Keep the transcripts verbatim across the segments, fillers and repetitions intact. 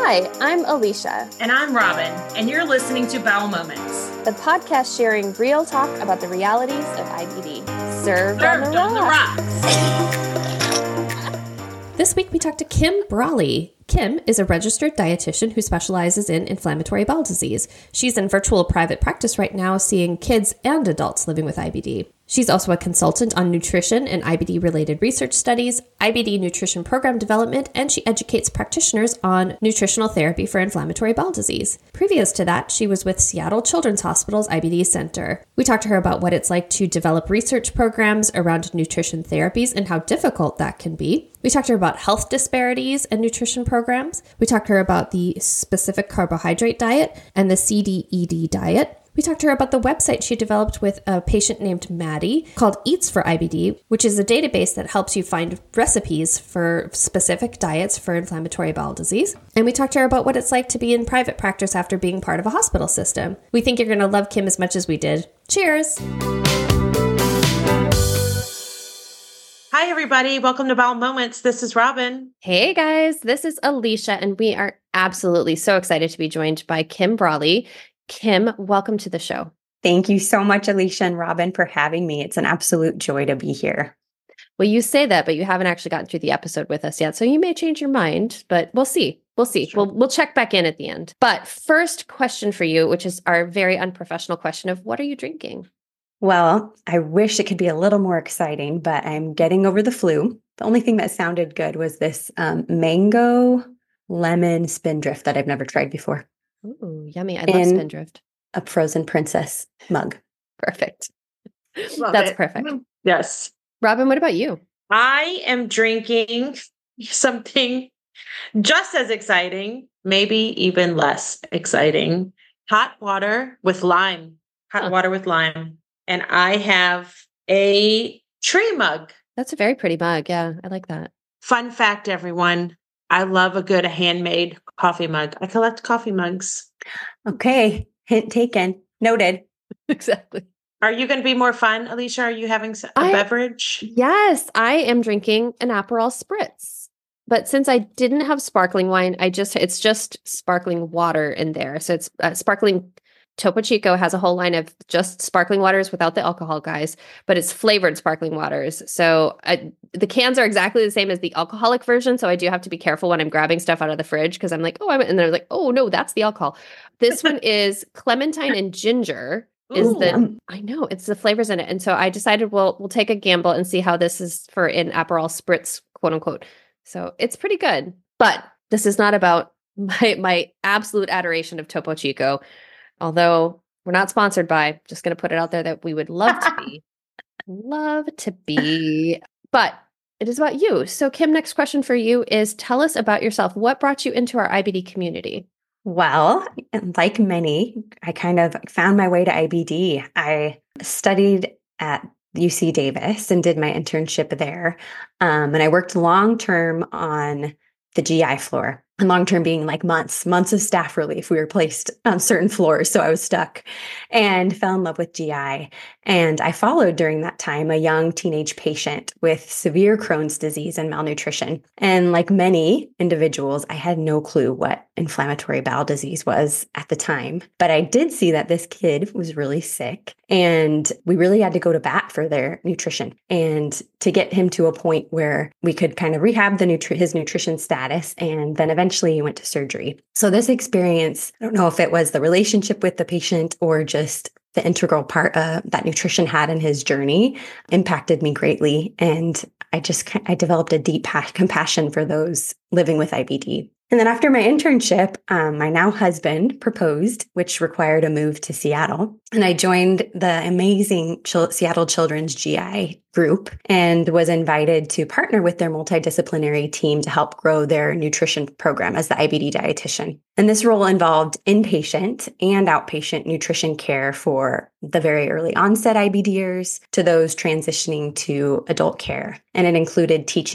Hi, I'm Alicia. And I'm Robin, and you're listening to Bowel Moments, the podcast sharing real talk about the realities of I B D. Served, Served on the on rocks. The rocks. This week we talked to Kim Brawley. Kim is a registered dietitian who specializes in inflammatory bowel disease. She's in virtual private practice right now, seeing kids and adults living with I B D. She's also a consultant on nutrition and I B D-related research studies, I B D nutrition program development, and she educates practitioners on nutritional therapy for inflammatory bowel disease. Previous to that, she was with Seattle Children's Hospital's I B D Center. We talked to her about what it's like to develop research programs around nutrition therapies and how difficult that can be. We talked to her about health disparities and nutrition programs. We talked to her about the specific carbohydrate diet and the C D E D diet. We talked to her about the website she developed with a patient named Maddie called Eats for I B D, which is a database that helps you find recipes for specific diets for inflammatory bowel disease. And we talked to her about what it's like to be in private practice after being part of a hospital system. We think you're going to love Kim as much as we did. Cheers! Hi, everybody. Welcome to Bowel Moments. This is Robin. Hey, guys. This is Alicia, and we are absolutely so excited to be joined by Kim Brawley. Kim, welcome to the show. Thank you so much, Alicia and Robin, for having me. It's an absolute joy to be here. Well, you say that, but you haven't actually gotten through the episode with us yet, so you may change your mind, but we'll see. We'll see. Sure. We'll we'll check back in at the end. But first question for you, which is our very unprofessional question of what are you drinking? Well, I wish it could be a little more exciting, but I'm getting over the flu. The only thing that sounded good was this um, mango lemon spindrift that I've never tried before. Ooh, yummy. I love Spindrift. A Frozen Princess mug. Perfect. Love That's it. perfect. Yes. Robin, what about you? I am drinking something just as exciting, maybe even less exciting. Hot water with lime. Hot huh. water with lime. And I have a tree mug. That's a very pretty mug. Yeah, I like that. Fun fact, everyone. I love a good handmade coffee mug. I collect coffee mugs. Okay. Hint taken. Noted. Exactly. Are you going to be more fun, Alicia? Are you having a I, beverage? Yes, I am drinking an Aperol Spritz. But since I didn't have sparkling wine, I just it's just sparkling water in there. So it's uh, sparkling. Topo Chico has a whole line of just sparkling waters without the alcohol, guys, but it's flavored sparkling waters. So I, the cans are exactly the same as the alcoholic version. So I do have to be careful when I'm grabbing stuff out of the fridge because I'm like, oh, I'm, and they're like, oh, no, that's the alcohol. This one is clementine and ginger. Is Ooh, the um, I know it's the flavors in it. And so I decided we'll we'll take a gamble and see how this is for an Aperol Spritz, quote unquote. So it's pretty good. But this is not about my my absolute adoration of Topo Chico. Although we're not sponsored by, just going to put it out there that we would love to be. love to be. But it is about you. So Kim, next question for you is tell us about yourself. What brought you into our I B D community? Well, like many, I kind of found my way to I B D. I studied at U C Davis and did my internship there. Um, and I worked long-term on the G I floor. And long-term being like months, months of staff relief. We were placed on certain floors, so I was stuck and fell in love with G I. And I followed during that time a young teenage patient with severe Crohn's disease and malnutrition. And like many individuals, I had no clue what inflammatory bowel disease was at the time. But I did see that this kid was really sick and we really had to go to bat for their nutrition and to get him to a point where we could kind of rehab the nutri- his nutrition status and then eventually Eventually, he went to surgery. So this experience, I don't know if it was the relationship with the patient or just the integral part uh, that nutrition had in his journey, impacted me greatly. And I just, I developed a deep pa- compassion for those living with I B D. And then after my internship, um, my now husband proposed, which required a move to Seattle. And I joined the amazing Ch- Seattle Children's G I group and was invited to partner with their multidisciplinary team to help grow their nutrition program as the I B D dietitian. And this role involved inpatient and outpatient nutrition care for the very early onset IBDers to those transitioning to adult care. And it included teaching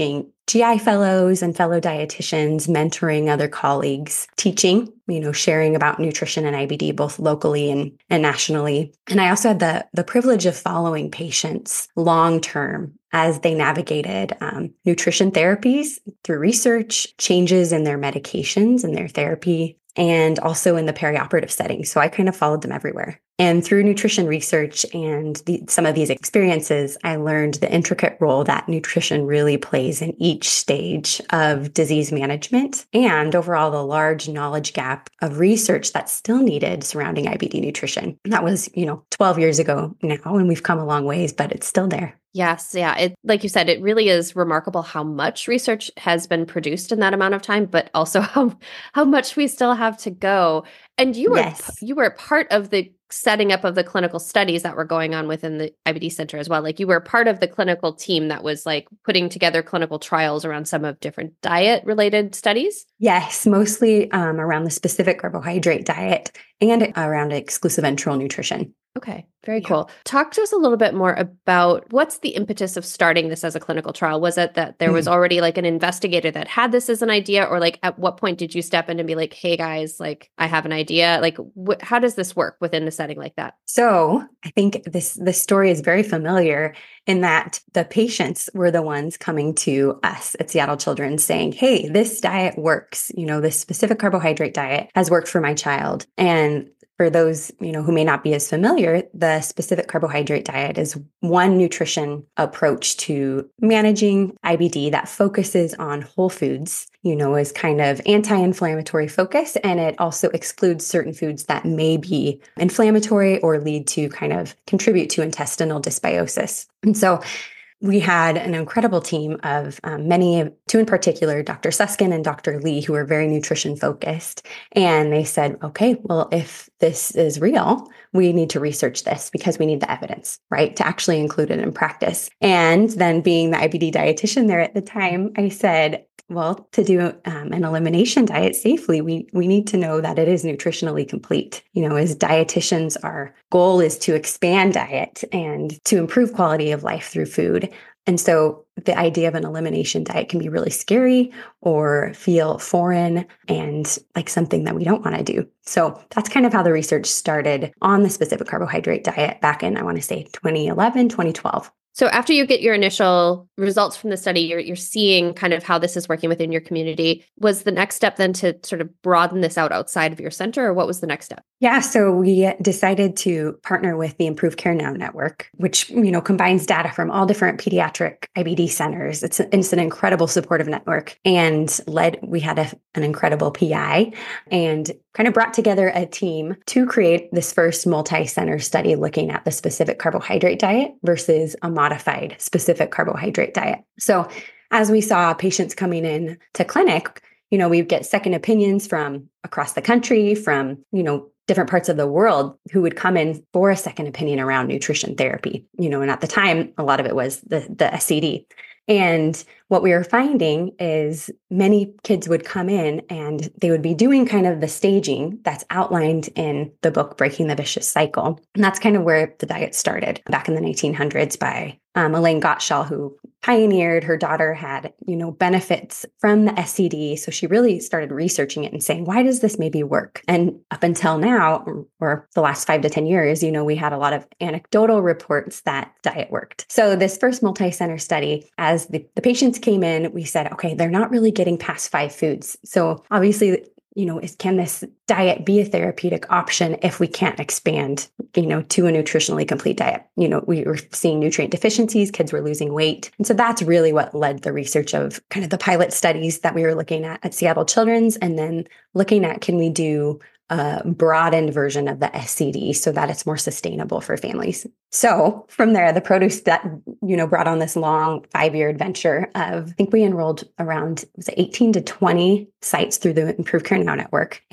G I fellows and fellow dietitians, mentoring other colleagues, teaching, you know, sharing about nutrition and I B D, both locally and, and nationally. And I also had the, the privilege of following patients long-term as they navigated um, nutrition therapies through research, changes in their medications and their therapy, and also in the perioperative setting. So I kind of followed them everywhere. And through nutrition research and the, some of these experiences, I learned the intricate role that nutrition really plays in each stage of disease management, and overall the large knowledge gap of research that's still needed surrounding I B D nutrition. And that was, you know, twelve years ago now, and we've come a long ways, but it's still there. Yes. Yeah. It, like you said, it really is remarkable how much research has been produced in that amount of time, but also how, how much we still have to go. And you were, Yes. you were part of the setting up of the clinical studies that were going on within the I B D center as well. Like you were part of the clinical team that was like putting together clinical trials around some of different diet related studies. Yes, mostly um, around the specific carbohydrate diet and around exclusive enteral nutrition. Okay, very Yeah. cool. Talk to us a little bit more about what's the impetus of starting this as a clinical trial? Was it that there was already like an investigator that had this as an idea, or like at what point did you step in and be like, hey guys, like I have an idea? Like wh- how does this work within a setting like that? So I think this this story is very familiar in that the patients were the ones coming to us at Seattle Children's saying, hey, this diet works. You know, this specific carbohydrate diet has worked for my child. And for those, you know, who may not be as familiar, the specific carbohydrate diet is one nutrition approach to managing I B D that focuses on whole foods, you know, is kind of anti-inflammatory focus. And it also excludes certain foods that may be inflammatory or lead to kind of contribute to intestinal dysbiosis. And so we had an incredible team of um, many, two in particular, Doctor Suskin and Doctor Lee, who were very nutrition focused. And they said, okay, well, if this is real, we need to research this because we need the evidence, right, to actually include it in practice. And then being the I B D dietitian there at the time, I said, well, to do um, an elimination diet safely, we we need to know that it is nutritionally complete. You know, as dietitians, our goal is to expand diet and to improve quality of life through food. And so the idea of an elimination diet can be really scary or feel foreign and like something that we don't want to do. So that's kind of how the research started on the specific carbohydrate diet back in, I want to say, twenty eleven, twenty twelve. So after you get your initial results from the study, you're you're seeing kind of how this is working within your community. Was the next step then to sort of broaden this out outside of your center, or what was the next step? Yeah, so we decided to partner with the Improve Care Now network, which, you know, combines data from all different pediatric I B D centers. It's, a, it's an incredible supportive network, and led, we had a, an incredible P I and kind of brought together a team to create this first multi-center study looking at the specific carbohydrate diet versus a modified specific carbohydrate diet. So as we saw patients coming in to clinic, you know, we get second opinions from across the country, from, you know, different parts of the world who would come in for a second opinion around nutrition therapy, you know, and at the time, a lot of it was the, the S C D. And what we were finding is many kids would come in and they would be doing kind of the staging that's outlined in the book, Breaking the Vicious Cycle. And that's kind of where the diet started back in the nineteen hundreds by um, Elaine Gottschall, who pioneered. Her daughter had, you know, benefits from the S C D. So she really started researching it and saying, why does this maybe work? And up until now, or the last five to ten years, you know, we had a lot of anecdotal reports that diet worked. So this first multi-center study, as the, the patients came in, we said, okay, they're not really getting past five foods. So obviously, you know, is, can this diet be a therapeutic option if we can't expand, you know, to a nutritionally complete diet? You know, we were seeing nutrient deficiencies, kids were losing weight. And so that's really what led the research of kind of the pilot studies that we were looking at at Seattle Children's, and then looking at, can we do a broadened version of the S C D so that it's more sustainable for families. So from there, the produce that, you know, brought on this long five-year adventure of, I think we enrolled around, was it eighteen to twenty sites through the Improve Care Now network. And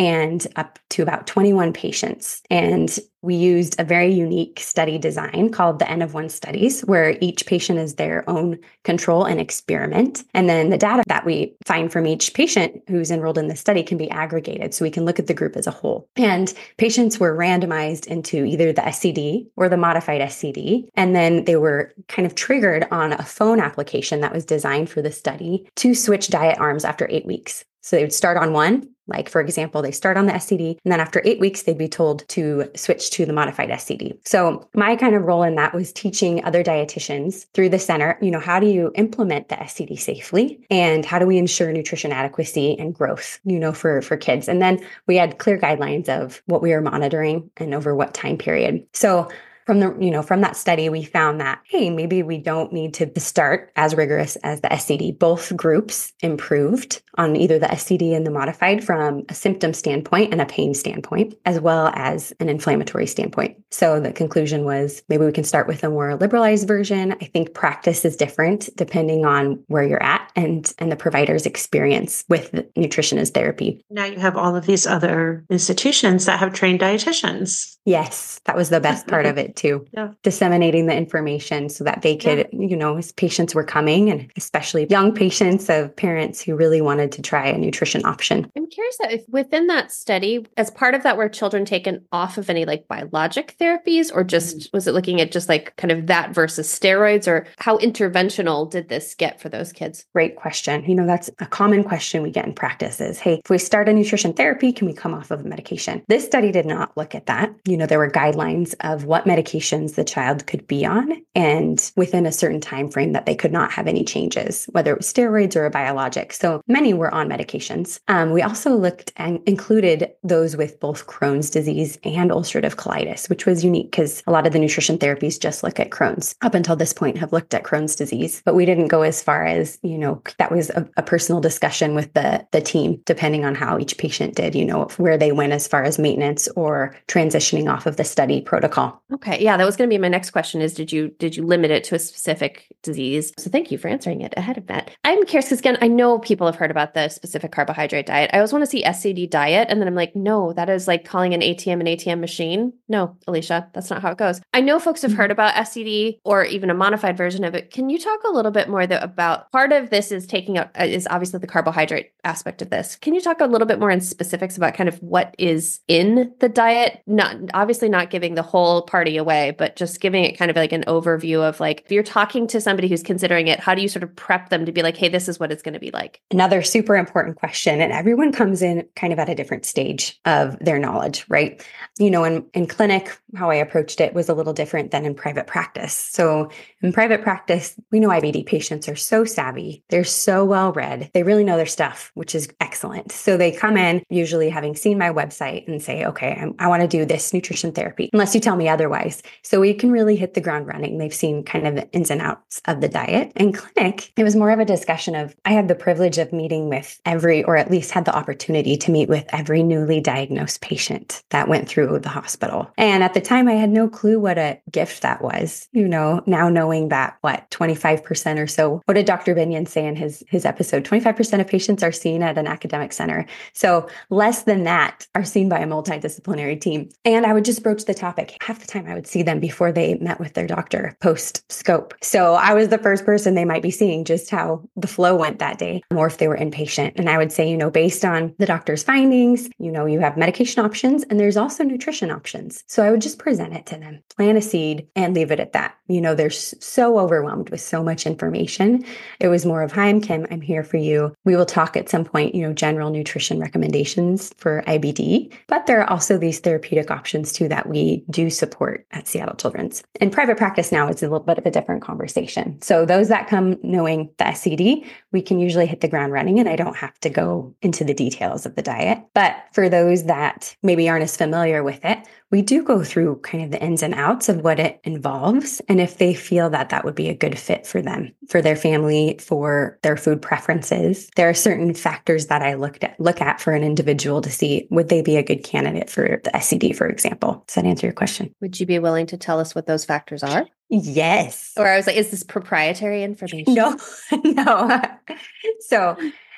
up to about twenty-one patients. And we used a very unique study design called the N of one studies, where each patient is their own control and experiment. And then the data that we find from each patient who's enrolled in the study can be aggregated so we can look at the group as a whole. And patients were randomized into either the S C D or the modified S C D. And then they were kind of triggered on a phone application that was designed for the study to switch diet arms after eight weeks. So they would start on one, like for example, they start on the S C D, and then after eight weeks, they'd be told to switch to the modified S C D. So my kind of role in that was teaching other dietitians through the center, you know, how do you implement the S C D safely? And how do we ensure nutrition adequacy and growth, you know, for, for kids? And then we had clear guidelines of what we were monitoring and over what time period. So From the, you know, from that study, we found that, hey, maybe we don't need to start as rigorous as the S C D. Both groups improved on either the S C D and the modified from a symptom standpoint and a pain standpoint, as well as an inflammatory standpoint. So the conclusion was maybe we can start with a more liberalized version. I think practice is different depending on where you're at and, and the provider's experience with nutrition as therapy. Now you have all of these other institutions that have trained dietitians. Yes, that was the best part of it too. Yeah. Disseminating the information so that they could, yeah. you know, as patients were coming, and especially young patients of parents who really wanted to try a nutrition option. I'm curious that if within that study, as part of that, were children taken off of any like biologic therapies, or just mm-hmm. was it looking at just like kind of that versus steroids, or how interventional did this get for those kids? Great question. You know, that's a common question we get in practice is, hey, if we start a nutrition therapy, can we come off of medication? This study did not look at that. You know, there were guidelines of what medications the child could be on, and within a certain time frame that they could not have any changes, whether it was steroids or a biologic. So many were on medications. Um, we also looked and included those with both Crohn's disease and ulcerative colitis, which was unique because a lot of the nutrition therapies just look at Crohn's. Up until this point have looked at Crohn's disease, but we didn't go as far as, you know, that was a, a personal discussion with the, the team, depending on how each patient did, you know, where they went as far as maintenance or transitioning off of the study protocol. Okay. Yeah, that was going to be my next question is, did you did you limit it to a specific disease? So thank you for answering it ahead of that. I'm curious because, again, I know people have heard about the specific carbohydrate diet. I always want to see S C D diet. And then I'm like, no, that is like calling an A T M an A T M machine. No, Alicia, that's not how it goes. I know folks have heard about S C D or even a modified version of it. Can you talk a little bit more though, about part of this is taking out, is obviously the carbohydrate aspect of this. Can you talk a little bit more in specifics about kind of what is in the diet? Not obviously not giving the whole party away, but just giving it kind of like an overview of like, if you're talking to somebody who's considering it, how do you sort of prep them to be like, hey, this is what it's going to be like? Another super important question. And everyone comes in kind of at a different stage of their knowledge, right? You know, in, in clinic, how I approached it was a little different than in private practice. So in private practice, we know I B D patients are so savvy. They're so well read. They really know their stuff, which is excellent. So they come in usually having seen my website and say, okay, I, I want to do this nutrition therapy, unless you tell me otherwise. So we can really hit the ground running. They've seen kind of the ins and outs of the diet. In clinic, it was more of a discussion of, I had the privilege of meeting with every, or at least had the opportunity to meet with every newly diagnosed patient that went through the hospital. And at the time, I had no clue what a gift that was, you know, now knowing that, what, twenty-five percent or so, what did Doctor Binion say in his, his episode? twenty-five percent of patients are seen at an academic center. So less than that are seen by a multidisciplinary team. And I would just broach the topic. Half the time I would see them before they met with their doctor post scope. So I was the first person they might be seeing, just how the flow went that day, or if they were inpatient. And I would say, you know, based on the doctor's findings, you know, you have medication options and there's also nutrition options. So I would just present it to them, plant a seed and leave it at that. You know, they're so overwhelmed with so much information. It was more of, hi, I'm Kim. I'm here for you. We will talk at some point, you know, general nutrition recommendations for I B D, but there are also these therapeutic options too that we do support at Seattle Children's. In private practice now, it's a little bit of a different conversation. So those that come knowing the S C D, we can usually hit the ground running and I don't have to go into the details of the diet. But for those that maybe aren't as familiar with it, we do go through kind of the ins and outs of what it involves. And if they feel that that would be a good fit for them, for their family, for their food preferences, there are certain factors that I looked at, look at for an individual to see, would they be a good candidate for the S C D, for example? Does that answer your question? Would you be willing to tell us what those factors are? Yes. Or I was like, is this proprietary information? No, no. So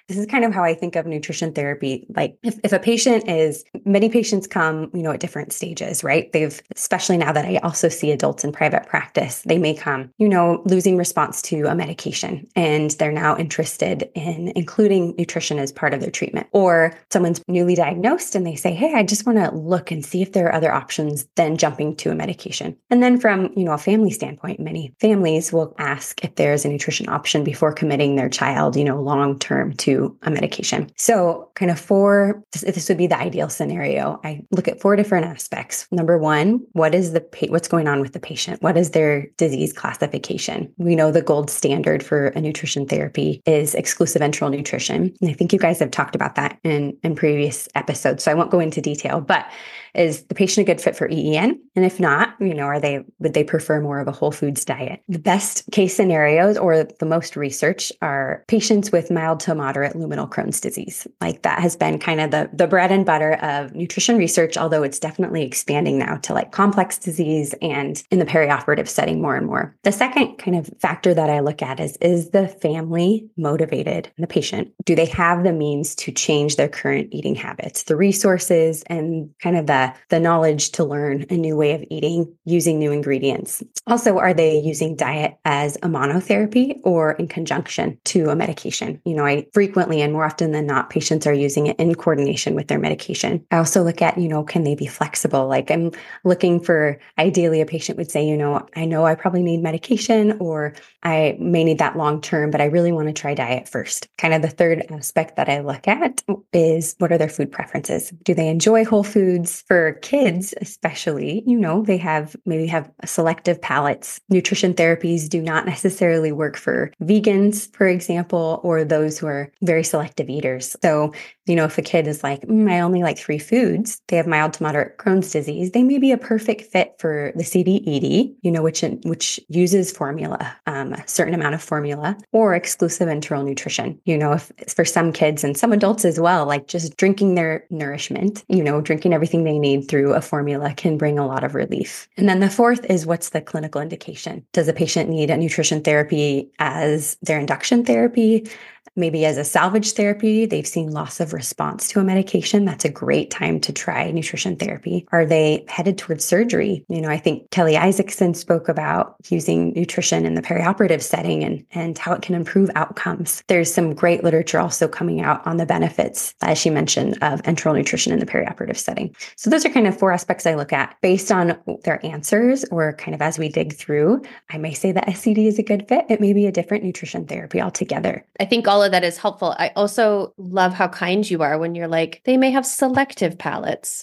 this is kind of how I think of nutrition therapy. Like if, if a patient is, many patients come, you know, at different stages, right? They've, especially now that I also see adults in private practice, they may come, you know, losing response to a medication and they're now interested in including nutrition as part of their treatment. Or someone's newly diagnosed and they say, hey, I just want to look and see if there are other options than jumping to a medication. And then from, you know, a family standpoint, many families will ask if there's a nutrition option before committing their child, you know, long-term to a medication. So kind of four, this, this would be the ideal scenario. I look at four different aspects. Number one, what is the, pa- what's going on with the patient? What is their disease classification? We know the gold standard for a nutrition therapy is exclusive enteral nutrition. And I think you guys have talked about that in, in previous episodes, so I won't go into detail, but is the patient a good fit for E E N? And if not, you know, are they, would they prefer more of a whole foods diet? The best case scenarios or the most research are patients with mild to moderate luminal Crohn's disease. Like that has been kind of the, the bread and butter of nutrition research, although it's definitely expanding now to like complex disease and in the perioperative setting more and more. The second kind of factor that I look at is, is the family motivated, the patient? Do they have the means to change their current eating habits, the resources and kind of the the knowledge to learn a new way of eating using new ingredients? Also, are they using diet as a monotherapy or in conjunction to a medication? You know, I frequently and more often than not, patients are using it in coordination with their medication. I also look at, you know, can they be flexible? Like I'm looking for, ideally a patient would say, you know, I know I probably need medication or I may need that long term, but I really want to try diet first. Kind of the third aspect that I look at is what are their food preferences? Do they enjoy whole foods? For kids, especially, you know, they have maybe have selective palates. Nutrition therapies do not necessarily work for vegans, for example, or those who are very selective eaters. So, you know, if a kid is like, mm, I only like three foods, they have mild to moderate Crohn's disease, they may be a perfect fit for the C D E D, you know, which which uses formula, um, a certain amount of formula, or exclusive enteral nutrition. You know, if for some kids and some adults as well, like just drinking their nourishment, you know, drinking everything they need through a formula can bring a lot of relief. And then the fourth is what's the clinical indication? Does a patient need a nutrition therapy as their induction therapy? Maybe as a salvage therapy, they've seen loss of response to a medication. That's a great time to try nutrition therapy. Are they headed towards surgery? You know, I think Kelly Isaacson spoke about using nutrition in the perioperative setting and, and how it can improve outcomes. There's some great literature also coming out on the benefits, as she mentioned, of enteral nutrition in the perioperative setting. So those are kind of four aspects I look at based on their answers, or kind of as we dig through. I may say that S C D is a good fit. It may be a different nutrition therapy altogether. I think all of that is helpful. I also love how kind you are when you're like, they may have selective palates.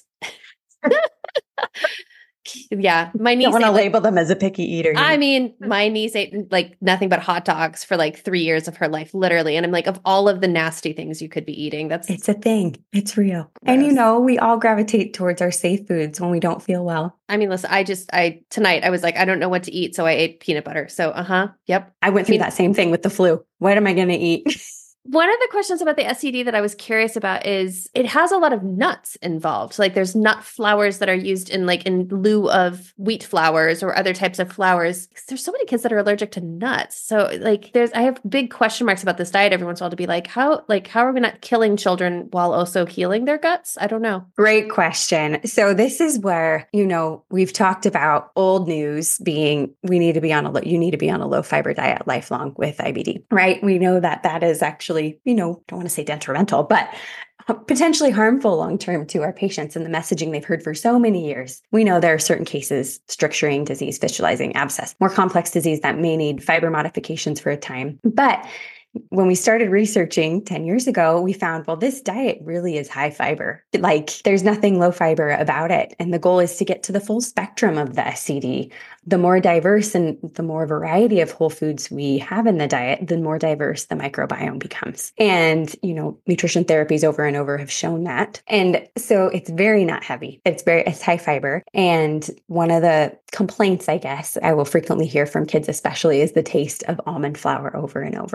Yeah, my niece don't want to ate, label them as a picky eater. I know? mean, my niece ate like nothing but hot dogs for like three years of her life, literally. And I'm like, of all of the nasty things you could be eating, that's it's a thing. It's real. Gross. And you know, we all gravitate towards our safe foods when we don't feel well. I mean, listen, I just, I, tonight I was like, I don't know what to eat. So I ate peanut butter. So, uh-huh. Yep. I went through I mean, that same thing with the flu. What am I going to eat? One of the questions about the S C D that I was curious about is it has a lot of nuts involved. Like there's nut flours that are used in like in lieu of wheat flours or other types of flours. There's so many kids that are allergic to nuts. So like there's, I have big question marks about this diet every once in a while to be like, how, like, how are we not killing children while also healing their guts? I don't know. Great question. So this is where, you know, we've talked about old news being, we need to be on a, low, you need to be on a low fiber diet lifelong with I B D, right? We know that that is actually, you know, don't want to say detrimental, but potentially harmful long-term to our patients and the messaging they've heard for so many years. We know there are certain cases, stricturing disease, fistulizing abscess, more complex disease that may need fiber modifications for a time. But when we started researching ten years ago, we found, well, this diet really is high fiber. Like there's nothing low fiber about it. And the goal is to get to the full spectrum of the S C D. The more diverse and the more variety of whole foods we have in the diet, the more diverse the microbiome becomes. And, you know, nutrition therapies over and over have shown that. And so it's very not heavy. It's very, it's high fiber. And one of the complaints, I guess, I will frequently hear from kids, especially, is the taste of almond flour over and over, right?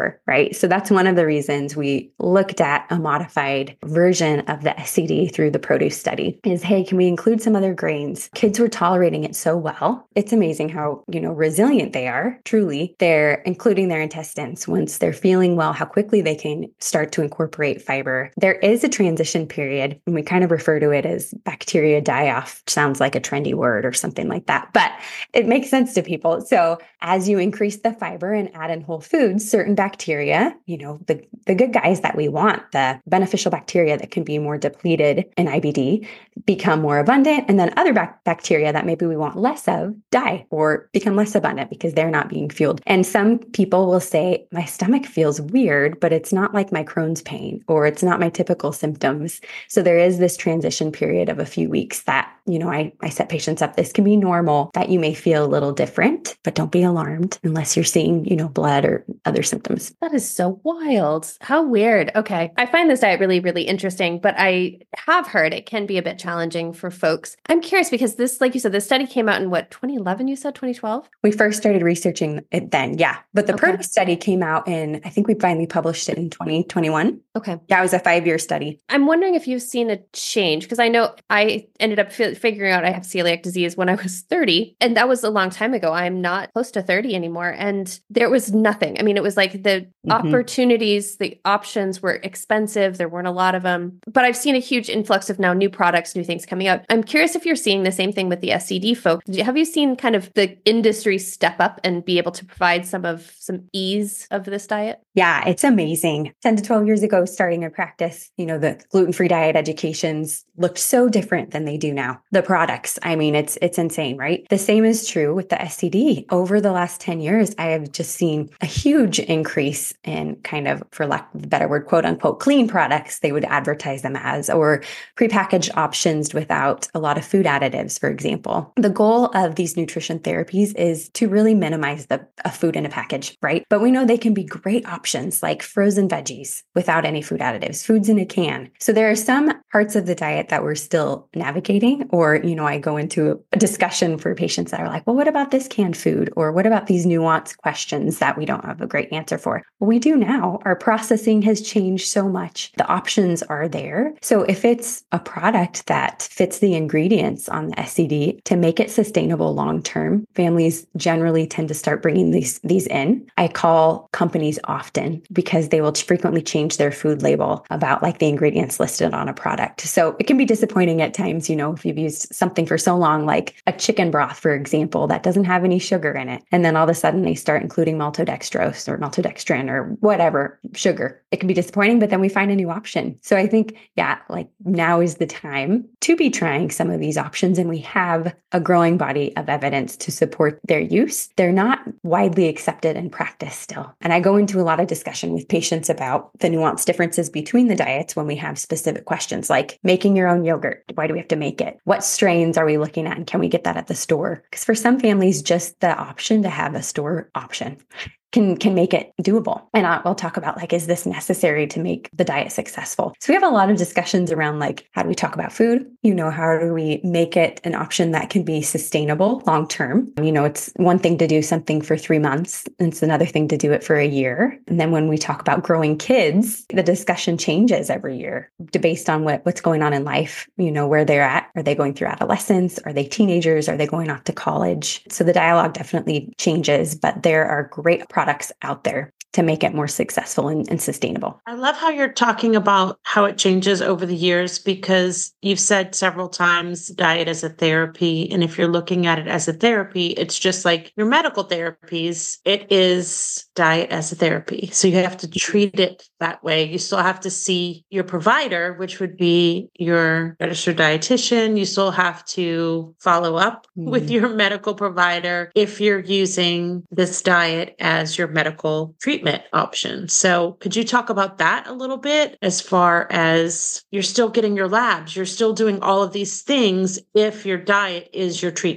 right? So that's one of the reasons we looked at a modified version of the S C D through the produce study is, hey, can we include some other grains? Kids were tolerating it so well. It's amazing how, you know, resilient they are. Truly, they're including their intestines. Once they're feeling well, how quickly they can start to incorporate fiber. There is a transition period, and we kind of refer to it as bacteria die-off. Sounds like a trendy word or something like that, but it makes sense to people. So as you increase the fiber and add in whole foods, certain bacteria, you know, the, the good guys that we want, the beneficial bacteria that can be more depleted in I B D, become more abundant. And then other bac- bacteria that maybe we want less of die or become less abundant because they're not being fueled. And some people will say, my stomach feels weird, but it's not like my Crohn's pain, or it's not my typical symptoms. So there is this transition period of a few weeks that, you know, I, I set patients up. This can be normal, that you may feel a little different, but don't be alarmed unless you're seeing, you know, blood or other symptoms. That is so wild. How weird. Okay. I find this diet really, really interesting, but I have heard it can be a bit challenging for folks. I'm curious because this, like you said, this study came out in what, twenty eleven, you said, twenty twelve? We first started researching it then, yeah. But the Okay. produce study came out in, I think we finally published it in twenty twenty-one. Okay. Yeah, it was a five-year study. I'm wondering if you've seen a change, because I know I ended up fi- figuring out I have celiac disease when I was thirty, and that was a long time ago. I'm not close to thirty anymore, and there was nothing. I mean, it was like the Mhm. opportunities, the options were expensive. There weren't a lot of them, but I've seen a huge influx of now new products, new things coming out. I'm curious if you're seeing the same thing with the S C D folk. Have you seen kind of the industry step up and be able to provide some of some ease of this diet? Yeah, it's amazing. ten to twelve years ago, starting a practice, you know, the gluten-free diet educations looked so different than they do now. The products, I mean, it's it's insane, right? The same is true with the S C D. Over the last ten years, I have just seen a huge increase in kind of, for lack of a better word, quote unquote, clean products, they would advertise them as, or prepackaged options without a lot of food additives, for example. The goal of these nutrition therapies is to really minimize the a food in a package, right? But we know they can be great options like frozen veggies without any food additives, foods in a can. So there are some parts of the diet that we're still navigating, or, you know, I go into a discussion for patients that are like, well, what about this canned food? Or what about these nuanced questions that we don't have a great answer for? Well, we do now. Our processing has changed so much. The options are there. So if it's a product that fits the ingredients on the S C D to make it sustainable long-term, families generally tend to start bringing these, these in. I call companies often because they will frequently change their food label about like the ingredients listed on a product. So it can be disappointing at times, you know, if you've used something for so long, like a chicken broth, for example, that doesn't have any sugar in it. And then all of a sudden they start including maltodextrose or maltodextrin or whatever sugar. It can be disappointing, but then we find a new option. So I think, yeah, like now is the time to be trying some of these options. And we have a growing body of evidence to support their use. They're not widely accepted in practice still. And I go into a lot of discussion with patients about the nuanced differences between the diets when we have specific questions like making your own yogurt. Why do we have to make it? What strains are we looking at? And can we get that at the store? Because for some families, just the option to have a store option can can make it doable. And I'll talk about like, is this necessary to make the diet successful? So we have a lot of discussions around like, how do we talk about food? You know, how do we make it an option that can be sustainable long-term? You know, it's one thing to do something for three months. It's another thing to do it for a year. And then when we talk about growing kids, the discussion changes every year based on what, what's going on in life, you know, where they're at. Are they going through adolescence? Are they teenagers? Are they going off to college? So the dialogue definitely changes, but there are great products products out there to make it more successful and, and sustainable. I love how you're talking about how it changes over the years, because you've said several times diet as a therapy. And if you're looking at it as a therapy, it's just like your medical therapies. It is diet as a therapy. So you have to treat it that way. You still have to see your provider, which would be your registered dietitian. You still have to follow up mm-hmm. with your medical provider if you're using this diet as your medical treatment option. So could you talk about that a little bit, as far as you're still getting your labs, you're still doing all of these things if your diet is your treatment?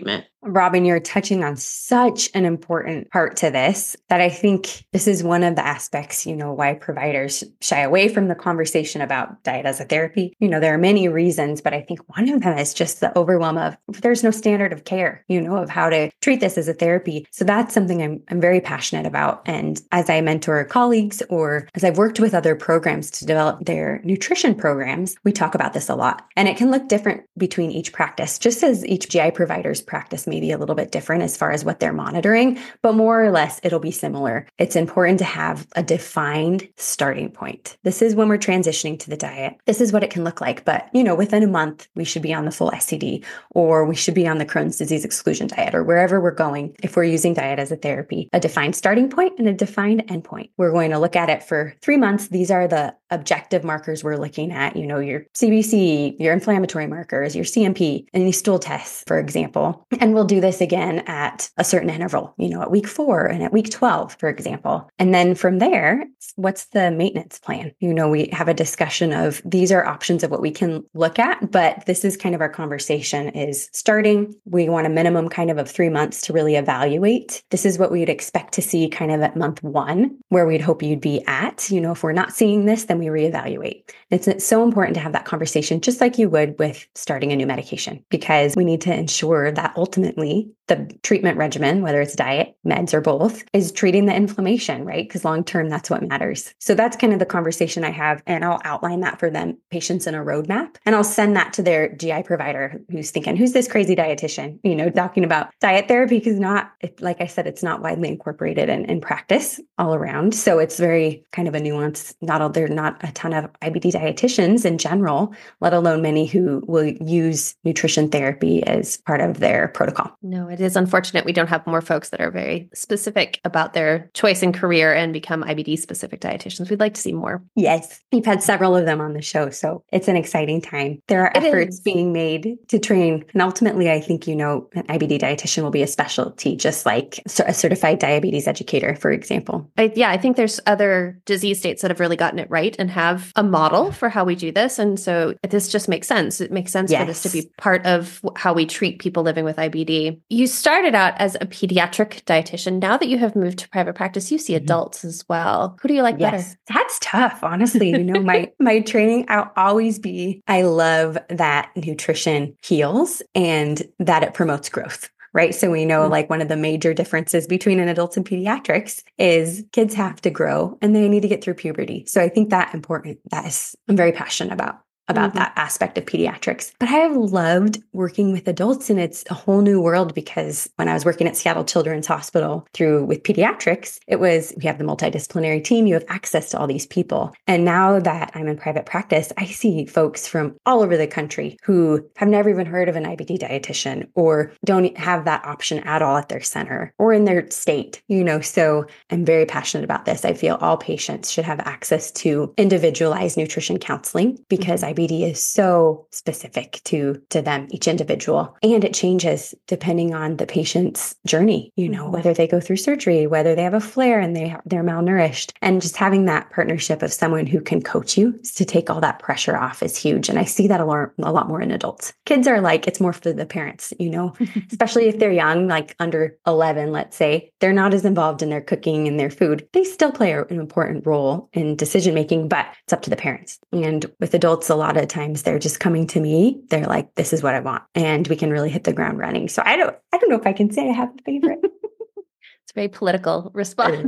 Robin, you're touching on such an important part to this that I think this is one of the aspects, you know, why providers shy away from the conversation about diet as a therapy. You know, there are many reasons, but I think one of them is just the overwhelm of there's no standard of care, you know, of how to treat this as a therapy. So that's something I'm, I'm very passionate about. And as I mentor colleagues or as I've worked with other programs to develop their nutrition programs, we talk about this a lot. And it can look different between each practice, just as each G I provider's practice may be a little bit different as far as what they're monitoring, but more or less it'll be similar. It's important to have a defined starting point. This is when we're transitioning to the diet. This is what it can look like. But, you know, within a month, we should be on the full S C D, or we should be on the Crohn's disease exclusion diet, or wherever we're going. If we're using diet as a therapy, a defined starting point and a defined endpoint. We're going to look at it for three months. These are the objective markers we're looking at, you know, your C B C, your inflammatory markers, your C M P, any stool tests, for example. And we'll do this again at a certain interval, you know, at week four and at week twelve, for example. And then from there, what's the maintenance plan? You know, we have a discussion of these are options of what we can look at, but this is kind of our conversation is starting. We want a minimum kind of of three months to really evaluate. This is what we would expect to see kind of at month one, where we'd hope you'd be at. You know, if we're not seeing this, then we reevaluate. It's, it's so important to have that conversation, just like you would with starting a new medication, because we need to ensure that ultimately the treatment regimen, whether it's diet, meds, or both, is treating the inflammation, right? Because long-term, that's what matters. So that's kind of the conversation I have, and I'll outline that for them, patients in a roadmap, and I'll send that to their G I provider who's thinking, who's this crazy dietitian, you know, talking about diet therapy, because not, it, like I said, it's not widely incorporated in, in practice all around. So it's very kind of a nuance. Not all, there are not a ton of I B D dietitians in general, let alone many who will use nutrition therapy as part of their protocol. No, it is unfortunate we don't have more folks that are very specific about their choice in career and become I B D specific dietitians. We'd like to see more. Yes. We've had several of them on the show, so it's an exciting time. There are It efforts is. being made to train. And ultimately, I think, you know, an I B D dietitian will be a specialty, just like a certified diabetes educator, for example. I, yeah, I think there's other disease states that have really gotten it right and have a model for how we do this. And so this just makes sense. It makes sense Yes. for this to be part of how we treat people living with I B D. You started out as a pediatric dietitian. Now that you have moved to private practice, you see Mm-hmm. adults as well. Who do you like Yes, better? that's tough. Honestly, you know, my my training, I'll always be, I love that nutrition heals and that it promotes growth. Right. So we know like one of the major differences between an adult and pediatrics is kids have to grow and they need to get through puberty. So I think that important, that is, I'm very passionate about. about Mm-hmm. that aspect of pediatrics. But I have loved working with adults, and it's a whole new world because when I was working at Seattle Children's Hospital through with pediatrics, it was, we have the multidisciplinary team, you have access to all these people. And now that I'm in private practice, I see folks from all over the country who have never even heard of an I B D dietitian or don't have that option at all at their center or in their state, you know, so I'm very passionate about this. I feel all patients should have access to individualized nutrition counseling because I I B D is so specific to, to them, each individual. And it changes depending on the patient's journey, you know, whether they go through surgery, whether they have a flare and they, they're malnourished. And just having that partnership of someone who can coach you to take all that pressure off is huge. And I see that a lot, a lot more in adults. Kids are like, it's more for the parents, you know, especially if they're young, like under eleven, let's say, they're not as involved in their cooking and their food. They still play an important role in decision-making, but it's up to the parents. And with adults, a lot A lot of times they're just coming to me. They're like, this is what I want. And we can really hit the ground running. So I don't, I don't know if I can say I have a favorite. It's a very political response.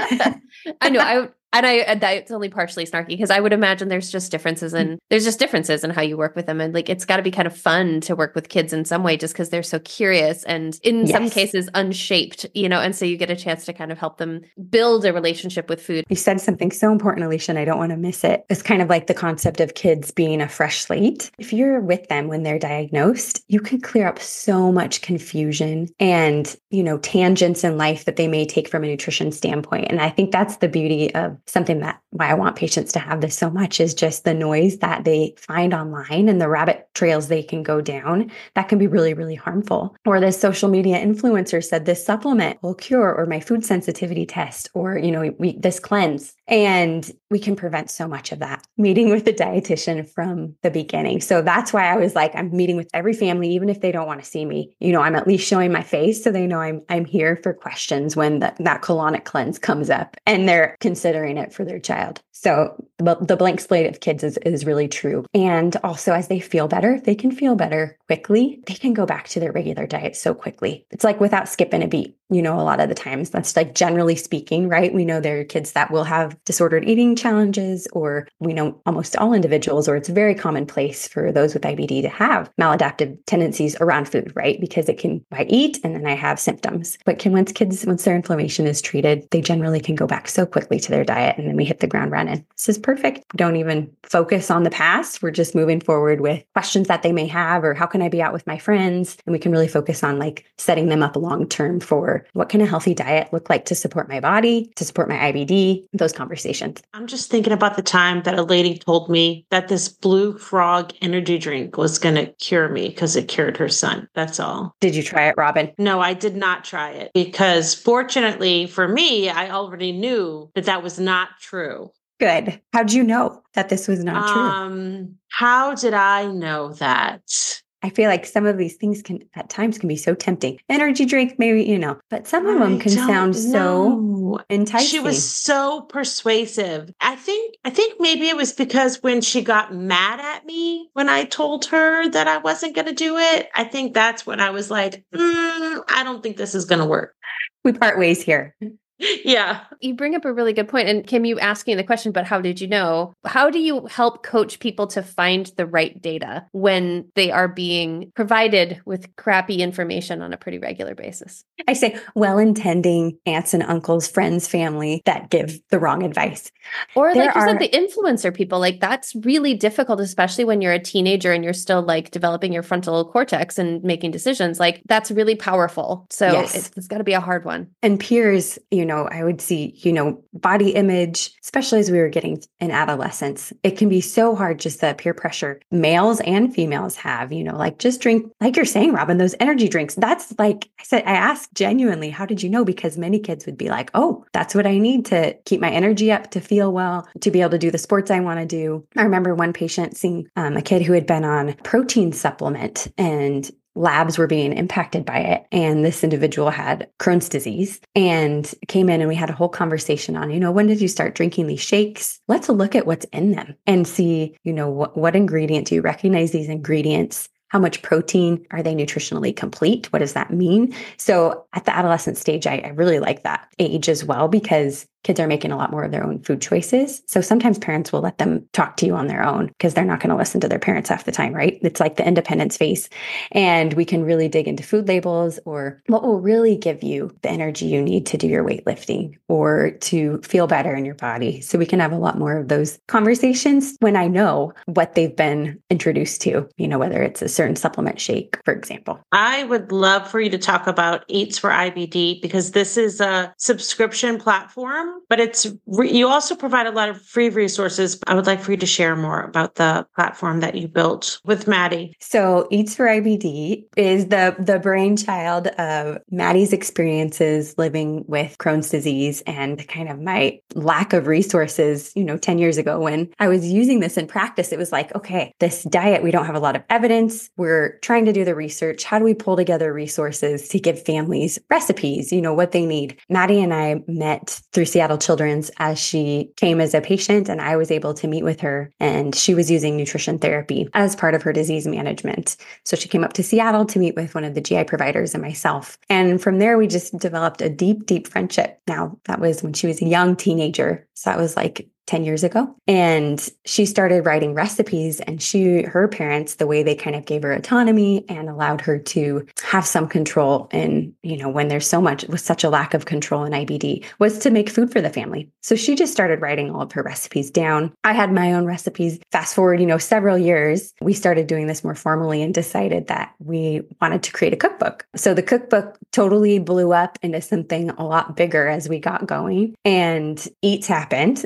I know. I And I, and that's only partially snarky because I would imagine there's just differences in, there's just differences in how you work with them. And like, it's got to be kind of fun to work with kids in some way just because they're so curious and in Yes. some cases unshaped, you know, and so you get a chance to kind of help them build a relationship with food. You said something so important, Alicia, and I don't want to miss it. It's kind of like the concept of kids being a fresh slate. If you're with them when they're diagnosed, you can clear up so much confusion and, you know, tangents in life that they may take from a nutrition standpoint. And I think that's the beauty of something that why I want patients to have this so much is just the noise that they find online and the rabbit trails they can go down that can be really, really harmful. Or this social media influencer said this supplement will cure, or my food sensitivity test, or, you know, we, this cleanse. And we can prevent so much of that meeting with the dietitian from the beginning. So that's why I was like, I'm meeting with every family, even if they don't want to see me, you know, I'm at least showing my face so they know I'm I'm here for questions when the, that colonic cleanse comes up and they're considering it for their child. So the, the blank slate of kids is, is really true. And also as they feel better, if they can feel better quickly, they can go back to their regular diet so quickly. It's like without skipping a beat, you know, a lot of the times that's like generally speaking, right? We know there are kids that will have disordered eating challenges, or we know almost all individuals, or it's very commonplace for those with I B D to have maladaptive tendencies around food, right? Because it can, I eat and then I have symptoms. But can once kids, once their inflammation is treated, they generally can go back so quickly to their diet and then we hit the ground running. This is perfect. Don't even focus on the past. We're just moving forward with questions that they may have, or how can I be out with my friends? And we can really focus on like setting them up long term for what can a healthy diet look like to support my body, to support my I B D, those conversations. I'm just thinking about the time that a lady told me that this Blue Frog energy drink was going to cure me because it cured her son. That's all. Did you try it, Robin? No, I did not try it because fortunately for me, I already knew that that was not true. Good. How'd you know that this was not true? Um, how did I know that? I feel like some of these things can at times can be so tempting. Energy drink, maybe, you know, but some of them I can sound don't so know. enticing. She was so persuasive. I think I think maybe it was because when she got mad at me when I told her that I wasn't going to do it, I think that's when I was like, mm, I don't think this is going to work. We part ways here. Yeah. You bring up a really good point. And Kim, you asking the question, but how did you know? How do you help coach people to find the right data when they are being provided with crappy information on a pretty regular basis? I say well-intending aunts and uncles, friends, family that give the wrong advice. Or There like you are- said, the influencer people, like that's really difficult, especially when you're a teenager and you're still like developing your frontal cortex and making decisions. Like that's really powerful. So Yes. it's, it's got to be a hard one. And peers, you know, I would see, you know, body image, especially as we were getting in adolescence, it can be so hard, just the peer pressure males and females have, you know, like just drink, like you're saying, Robin, those energy drinks. That's like, I said, I asked genuinely, how did you know? Because many kids would be like, oh, that's what I need to keep my energy up, to feel well, to be able to do the sports I want to do. I remember one patient seeing um, a kid who had been on protein supplement and labs were being impacted by it. And this individual had Crohn's disease and came in and we had a whole conversation on, you know, when did you start drinking these shakes? Let's look at what's in them and see, you know, what, what ingredient do you recognize these ingredients? How much protein? Are they nutritionally complete? What does that mean? So at the adolescent stage, I, I really like that age as well, because kids are making a lot more of their own food choices. So sometimes parents will let them talk to you on their own because they're not going to listen to their parents half the time, right? It's like the independence phase. And we can really dig into food labels or what will really give you the energy you need to do your weightlifting or to feel better in your body. So we can have a lot more of those conversations when I know what they've been introduced to, you know, whether it's a certain supplement shake, for example. I would love for you to talk about Eats for I B D because this is a subscription platform. But it's re- you also provide a lot of free resources. I would like for you to share more about the platform that you built with Maddie. So Eats for I B D is the, the brainchild of Maddie's experiences living with Crohn's disease and kind of my lack of resources, you know, ten years ago when I was using this in practice. It was like, okay, this diet, we don't have a lot of evidence. We're trying to do the research. How do we pull together resources to give families recipes, you know, what they need? Maddie and I met through Seattle Children's as she came as a patient and I was able to meet with her and she was using nutrition therapy as part of her disease management. So she came up to Seattle to meet with one of the G I providers and myself. And from there, we just developed a deep, deep friendship. Now that was when she was a young teenager. So that was like ten years ago. And she started writing recipes and she, her parents, the way they kind of gave her autonomy and allowed her to have some control in, you know, when there's so much, with such a lack of control in I B D, was to make food for the family. So she just started writing all of her recipes down. I had my own recipes. Fast forward, you know, several years, we started doing this more formally and decided that we wanted to create a cookbook. So the cookbook totally blew up into something a lot bigger as we got going and Eats happened. So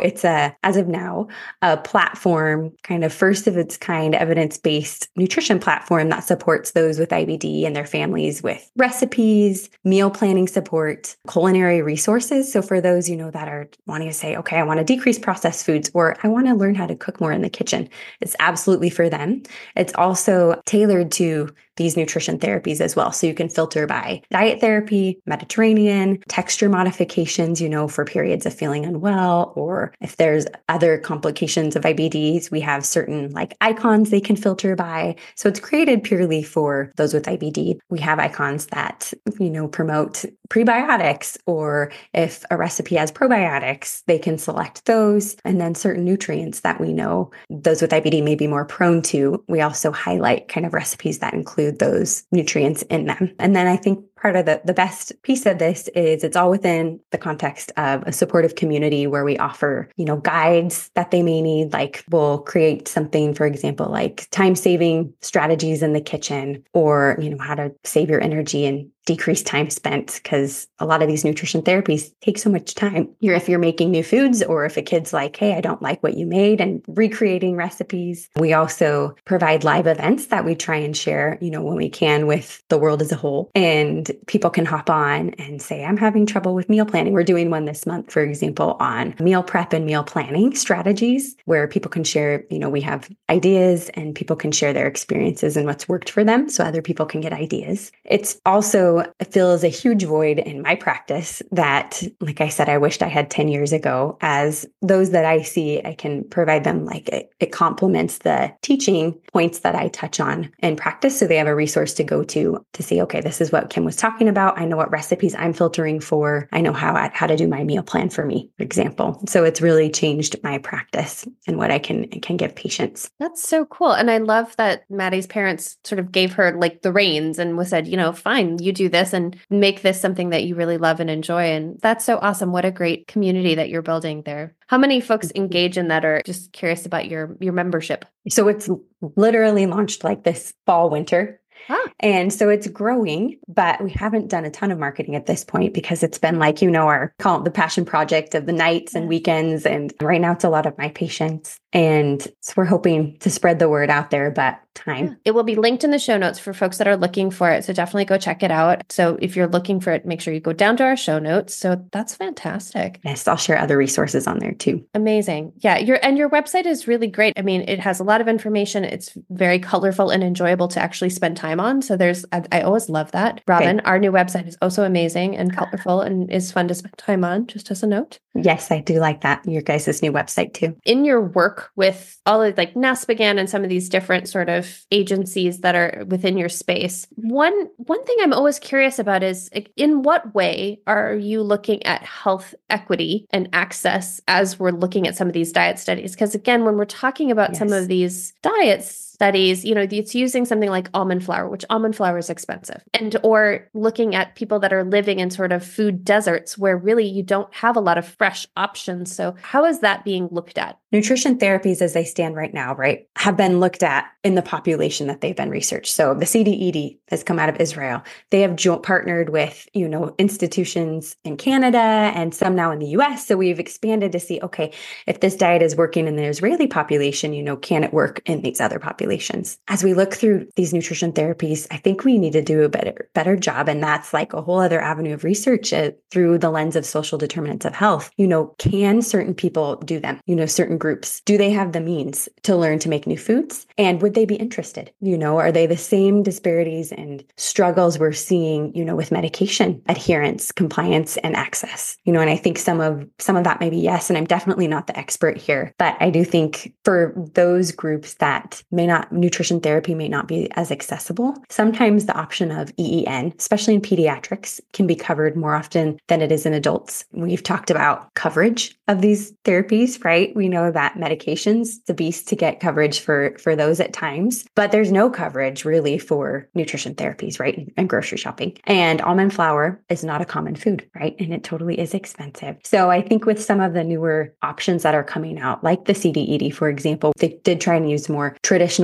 it's a, as of now, a platform, kind of first of its kind, evidence-based nutrition platform that supports those with I B D and their families with recipes, meal planning support, culinary resources. So for those, you know, that are wanting to say, okay, I want to decrease processed foods, or I want to learn how to cook more in the kitchen, it's absolutely for them. It's also tailored to these nutrition therapies as well. So you can filter by diet therapy, Mediterranean, texture modifications, you know, for periods of feeling unwell, or if there's other complications of I B Ds, we have certain like icons they can filter by. So it's created purely for those with I B D. We have icons that, you know, promote prebiotics, or if a recipe has probiotics, they can select those. And then certain nutrients that we know those with I B D may be more prone to, we also highlight kind of recipes that include those nutrients in them. And then I think part of the, the best piece of this is it's all within the context of a supportive community where we offer, you know, guides that they may need. Like we'll create something, for example, like time-saving strategies in the kitchen, or, you know, how to save your energy and decrease time spent, because a lot of these nutrition therapies take so much time. You're, if you're making new foods, or if a kid's like, hey, I don't like what you made, and recreating recipes. We also provide live events that we try and share, you know, when we can with the world as a whole. And people can hop on and say, I'm having trouble with meal planning. We're doing one this month, for example, on meal prep and meal planning strategies, where people can share, you know, we have ideas and people can share their experiences and what's worked for them, so other people can get ideas. It's also fills a huge void in my practice that, like I said, I wished I had ten years ago. As those that I see, I can provide them, like it, it complements the teaching points that I touch on in practice. So they have a resource to go to, to see, okay, this is what Kim was talking about. I know what recipes I'm filtering for. I know how, how to do my meal plan for me, for example. So it's really changed my practice and what I can, can give patients. That's so cool. And I love that Maddie's parents sort of gave her like the reins and was said, you know, fine, you do this and make this something that you really love and enjoy. And that's so awesome. What a great community that you're building there. How many folks engage in that, or just curious about your, your membership? So it's literally launched like this fall, winter. Ah. And so it's growing, but we haven't done a ton of marketing at this point because it's been like, you know, our call it the passion project of the nights and weekends. And right now it's a lot of my patients. And so we're hoping to spread the word out there, but time. Yeah. It will be linked in the show notes for folks that are looking for it. So definitely go check it out. So if you're looking for it, make sure you go down to our show notes. So that's fantastic. Yes, I'll share other resources on there too. Amazing. Yeah. Your and your website is really great. I mean, it has a lot of information. It's very colorful and enjoyable to actually spend time on. So there's, I, I always love that. Robin, okay. Our new website is also amazing and colorful and is fun to spend time on, just as a note. Yes, I do like that. Your guys' new website too. In your work with all of like NASPGHAN and some of these different sort of agencies that are within your space, one, one thing I'm always curious about is in what way are you looking at health equity and access as we're looking at some of these diet studies? Because again, when we're talking about yes. some of these diets, studies, you know, it's using something like almond flour, which almond flour is expensive. And or looking at people that are living in sort of food deserts where really you don't have a lot of fresh options. So how is that being looked at? Nutrition therapies as they stand right now, right, have been looked at in the population that they've been researched. So the C D E D has come out of Israel. They have jo- partnered with, you know, institutions in Canada and some now in the U S. So we've expanded to see, okay, if this diet is working in the Israeli population, you know, can it work in these other populations? As we look through these nutrition therapies, I think we need to do a better, better job. And that's like a whole other avenue of research uh, through the lens of social determinants of health. You know, can certain people do them? You know, certain groups, do they have the means to learn to make new foods? And would they be interested? You know, are they the same disparities and struggles we're seeing, you know, with medication adherence, compliance, and access? You know, and I think some of, some of that may be yes. And I'm definitely not the expert here, but I do think for those groups that may not nutrition therapy may not be as accessible. Sometimes the option of E E N, especially in pediatrics, can be covered more often than it is in adults. We've talked about coverage of these therapies, right? We know that medications, it's a beast to get coverage for, for those at times, but there's no coverage really for nutrition therapies, right? And grocery shopping. And almond flour is not a common food, right? And it totally is expensive. So I think with some of the newer options that are coming out, like the C D E D, for example, they did try and use more traditional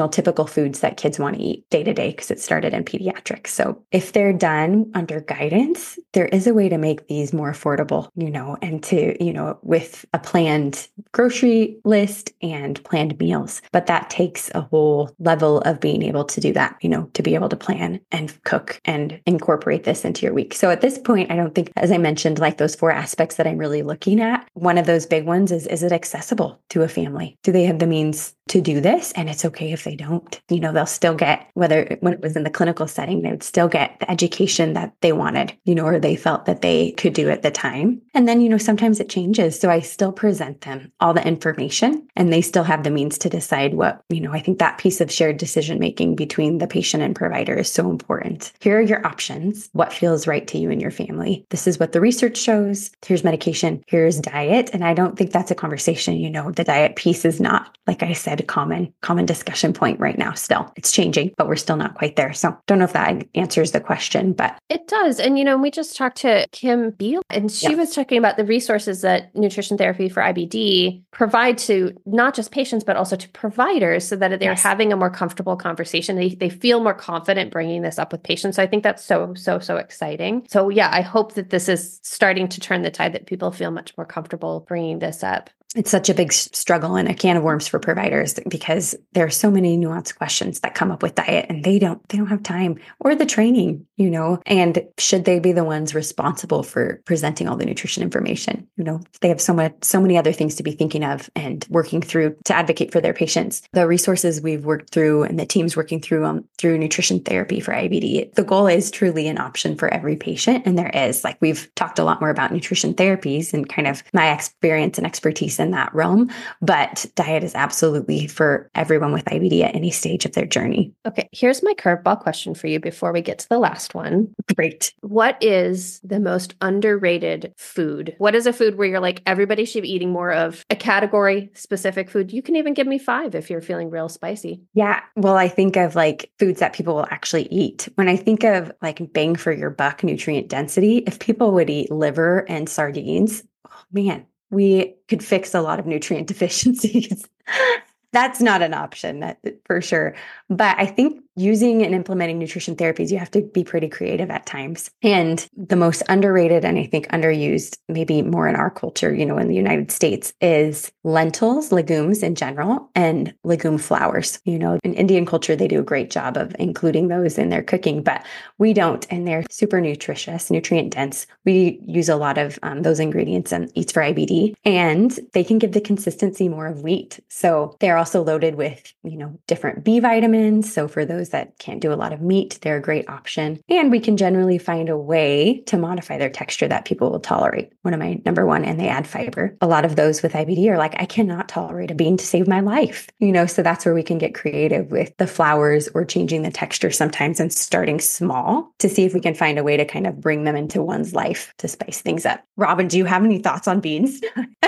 traditional, typical foods that kids want to eat day to day because it started in pediatrics. So if they're done under guidance, there is a way to make these more affordable, you know, and to, you know, with a planned grocery list and planned meals. But that takes a whole level of being able to do that, you know, to be able to plan and cook and incorporate this into your week. So at this point, I don't think, as I mentioned, like those four aspects that I'm really looking at, one of those big ones is, is it accessible to a family? Do they have the means to do this? And it's okay if they don't. You know, they'll still get, whether when it was in the clinical setting, they would still get the education that they wanted, you know, or they felt that they could do at the time. And then, you know, sometimes it changes. So I still present them all the information and they still have the means to decide what, you know, I think that piece of shared decision making between the patient and provider is so important. Here are your options. What feels right to you and your family? This is what the research shows. Here's medication. Here's diet. And I don't think that's a conversation. You know, the diet piece is not, like I said, a common, common discussion point right now still. It's changing, but we're still not quite there. So don't know if that answers the question, but it does. And, you know, we just talked to Kim Beal and she yeah. was talking about the resources that nutrition therapy for I B D provide to not just patients, but also to providers so that they're yes. having a more comfortable conversation. They, they feel more confident bringing this up with patients. So I think that's so, so, so exciting. So yeah, I hope that this is starting to turn the tide, that people feel much more comfortable bringing this up. It's such a big struggle and a can of worms for providers because there are so many nuanced questions that come up with diet and they don't, they don't have time or the training, you know, and should they be the ones responsible for presenting all the nutrition information? You know, they have so much, so many other things to be thinking of and working through to advocate for their patients. The resources we've worked through and the teams working through um, through nutrition therapy for I B D, the goal is truly an option for every patient. And there is, like, we've talked a lot more about nutrition therapies and kind of my experience and expertise in that realm, but diet is absolutely for everyone with I B D at any stage of their journey. Okay, here's my curveball question for you before we get to the last one. Great. What is the most underrated food? What is a food where you're like, everybody should be eating more of a category specific food? You can even give me five if you're feeling real spicy. Yeah. Well, I think of like foods that people will actually eat. When I think of like bang for your buck nutrient density, if people would eat liver and sardines, oh man, we could fix a lot of nutrient deficiencies. That's not an option, that, for sure. But I think using and implementing nutrition therapies, you have to be pretty creative at times. And the most underrated and I think underused, maybe more in our culture, you know, in the United States, is lentils, legumes in general, and legume flours. You know, in Indian culture, they do a great job of including those in their cooking, but we don't. And they're super nutritious, nutrient dense. We use a lot of um, those ingredients in Eats for I B D, and they can give the consistency more of wheat. So they're also loaded with, you know, different B vitamins. So for those that can't do a lot of meat, they're a great option. And we can generally find a way to modify their texture that people will tolerate. One of my number one, and they add fiber. A lot of those with I B D are like, I cannot tolerate a bean to save my life. You know, so that's where we can get creative with the flours or changing the texture sometimes and starting small to see if we can find a way to kind of bring them into one's life to spice things up. Robin, do you have any thoughts on beans?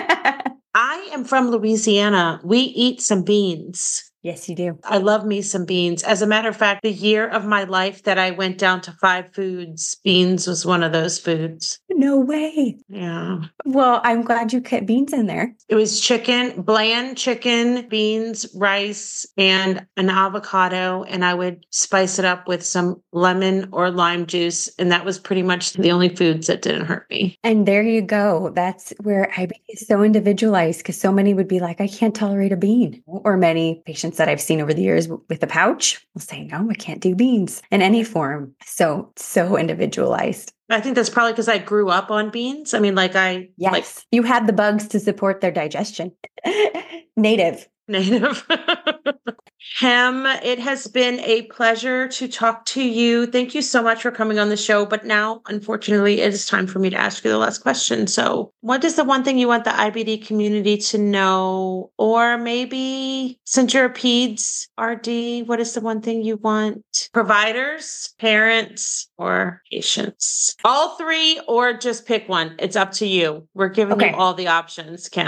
I am from Louisiana. We eat some beans. Yes, you do. I love me some beans. As a matter of fact, the year of my life that I went down to five foods, beans was one of those foods. No way. Yeah. Well, I'm glad you kept beans in there. It was chicken, bland chicken, beans, rice, and an avocado. And I would spice it up with some lemon or lime juice. And that was pretty much the only foods that didn't hurt me. And there you go. That's where I B D is so individualized, because so many would be like, I can't tolerate a bean. Or many patients that I've seen over the years with a pouch will say, no, I can't do beans in any form. So, so individualized. I think that's probably because I grew up on beans. I mean, like I... Yes, like, you had the bugs to support their digestion. Native. Native. Hem, it has been a pleasure to talk to you. Thank you so much for coming on the show. But now, unfortunately, it is time for me to ask you the last question. So what is the one thing you want the I B D community to know? Or maybe since you're a peds R D, what is the one thing you want providers, parents, or patients? All three, or just pick one. It's up to you. We're giving Okay. you all the options, Kim.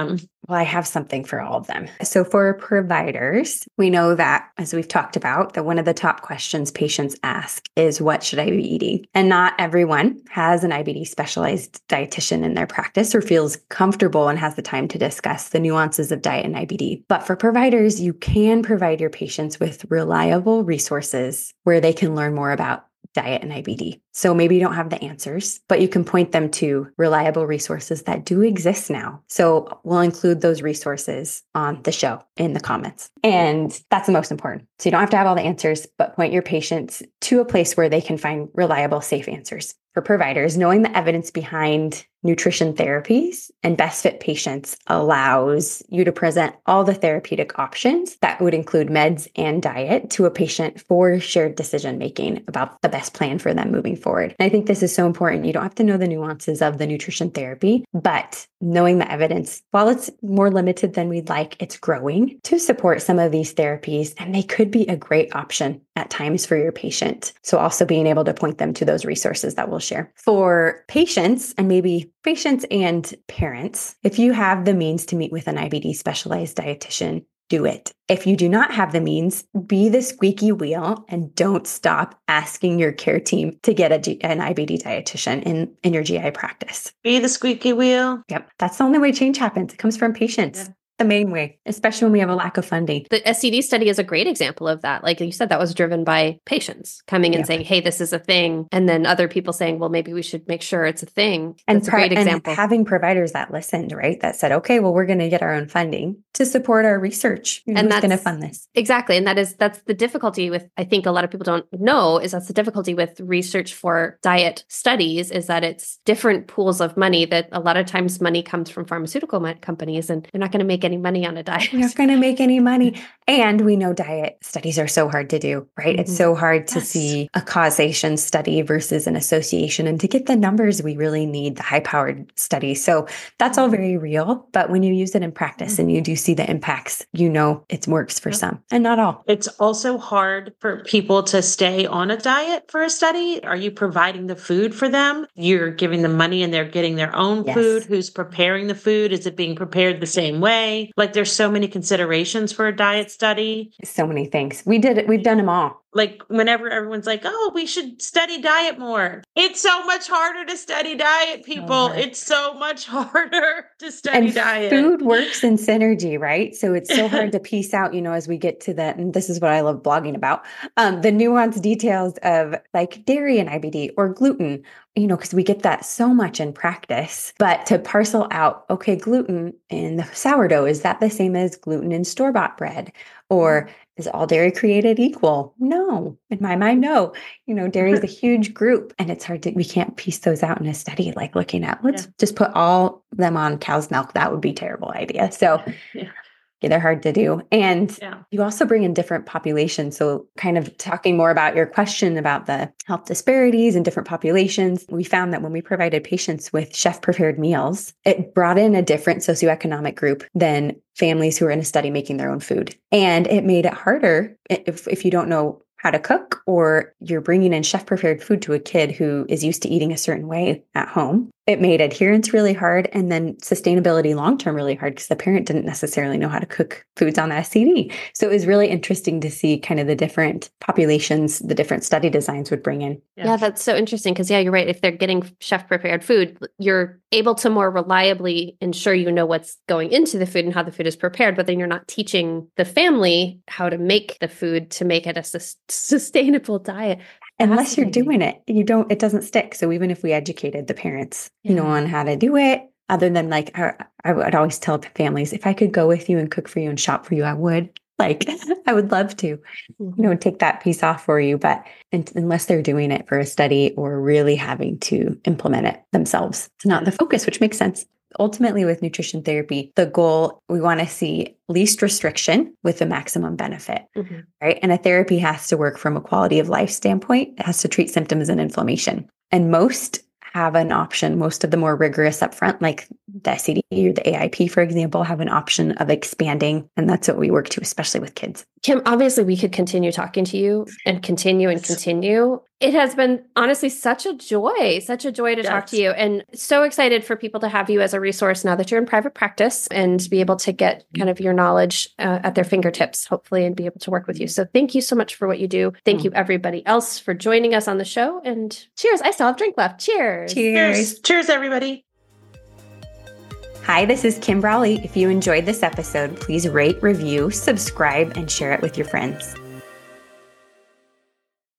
well, I have something for all of them. So for providers, we know that, as we've talked about, that one of the top questions patients ask is, what should I be eating? And not everyone has an I B D specialized dietitian in their practice or feels comfortable and has the time to discuss the nuances of diet and I B D. But for providers, you can provide your patients with reliable resources where they can learn more about diet and I B D. So maybe you don't have the answers, but you can point them to reliable resources that do exist now. So we'll include those resources on the show in the comments. And that's the most important. So you don't have to have all the answers, but point your patients to a place where they can find reliable, safe answers. For providers, knowing the evidence behind nutrition therapies and best fit patients allows you to present all the therapeutic options that would include meds and diet to a patient for shared decision making about the best plan for them moving forward. And I think this is so important. You don't have to know the nuances of the nutrition therapy, but knowing the evidence, while it's more limited than we'd like, it's growing to support some of these therapies, and they could be a great option at times for your patient. So also being able to point them to those resources that we'll share. For patients, and maybe patients and parents, if you have the means to meet with an I B D specialized dietitian, do it. If you do not have the means, be the squeaky wheel and don't stop asking your care team to get a G- an I B D dietitian in, in your G I practice. Be the squeaky wheel. Yep. That's the only way change happens. It comes from patients. Yeah. The main way, especially when we have a lack of funding. The S C D study is a great example of that. Like you said, that was driven by patients coming and Yep. saying, hey, this is a thing. And then other people saying, well, maybe we should make sure it's a thing. And, That's pro- a great example. and having providers that listened, right? That said, okay, well, we're going to get our own funding to support our research. And Who's that's going to fund this? Exactly. And that is, that's the difficulty with, I think a lot of people don't know, is that's the difficulty with research for diet studies, is that it's different pools of money, that a lot of times money comes from pharmaceutical mo- companies, and they're not going to make any money on a diet. You're not going to make any money. And we know diet studies are so hard to do, right? Mhm. It's so hard to Yes. see a causation study versus an association. And to get the numbers, we really need the high powered studies. So that's all very real. But when you use it in practice and you do see the impacts, you know it works for some and not all. It's also hard for people to stay on a diet for a study. Are you providing the food for them? You're giving them money and they're getting their own Yes. food. Who's preparing the food? Is it being prepared the same way? Like there's so many considerations for a diet study. So many things. We did it. We've done them all. Like whenever everyone's like, oh, we should study diet more. It's so much harder to study diet, people. hard. It's so much harder to study And diet. food works in synergy, right? So it's so hard to piece out, you know, as we get to that. And this is what I love blogging about, um, the nuanced details of like dairy and I B D or gluten, you know, because we get that so much in practice. But to parcel out, okay, gluten in the sourdough, is that the same as gluten in store-bought bread? Or is all dairy created equal? No. In my mind, no. You know, dairy is a huge group, and it's hard to, we can't piece those out in a study, like looking at, let's Yeah. just put all of them on cow's milk. That would be a terrible idea. So Yeah. yeah, they're hard to do. And Yeah. you also bring in different populations. So kind of talking more about your question about the health disparities in different populations, we found that when we provided patients with chef prepared meals, it brought in a different socioeconomic group than families who are in a study making their own food. And it made it harder if, if you don't know how to cook, or you're bringing in chef prepared food to a kid who is used to eating a certain way at home. It made adherence really hard, and then sustainability long-term really hard because the parent didn't necessarily know how to cook foods on the S C D. So it was really interesting to see kind of the different populations, the different study designs would bring in. Yeah, that's so interesting because, yeah, you're right. If they're getting chef prepared food, you're able to more reliably ensure you know what's going into the food and how the food is prepared, but then you're not teaching the family how to make the food to make it a sus- sustainable diet. Unless you're Fascinating. doing it, you don't, it doesn't stick. So even if we educated the parents, you know, Yeah. on how to do it, other than like, I, I would always tell families, if I could go with you and cook for you and shop for you, I would. Like, I would love to, you know, take that piece off for you. But un- unless they're doing it for a study or really having to implement it themselves, it's not the focus, which makes sense. Ultimately, with nutrition therapy, the goal, we want to see least restriction with the maximum benefit, Mhm. right? And a therapy has to work from a quality of life standpoint. It has to treat symptoms and inflammation. And most have an option. Most of the more rigorous upfront, like the S C D or the A I P, for example, have an option of expanding. And that's what we work to, especially with kids. Kim, obviously we could continue talking to you and continue and continue. It has been honestly such a joy, such a joy to Yes. talk to you, and so excited for people to have you as a resource now that you're in private practice and be able to get kind of your knowledge uh, at their fingertips, hopefully, and be able to work with you. So thank you so much for what you do. Thank you, everybody else, for joining us on the show. And cheers. I still have drink left. Cheers. Cheers. Cheers. Cheers, everybody. Hi, this is Kim Brawley. If you enjoyed this episode, please rate, review, subscribe, and share it with your friends.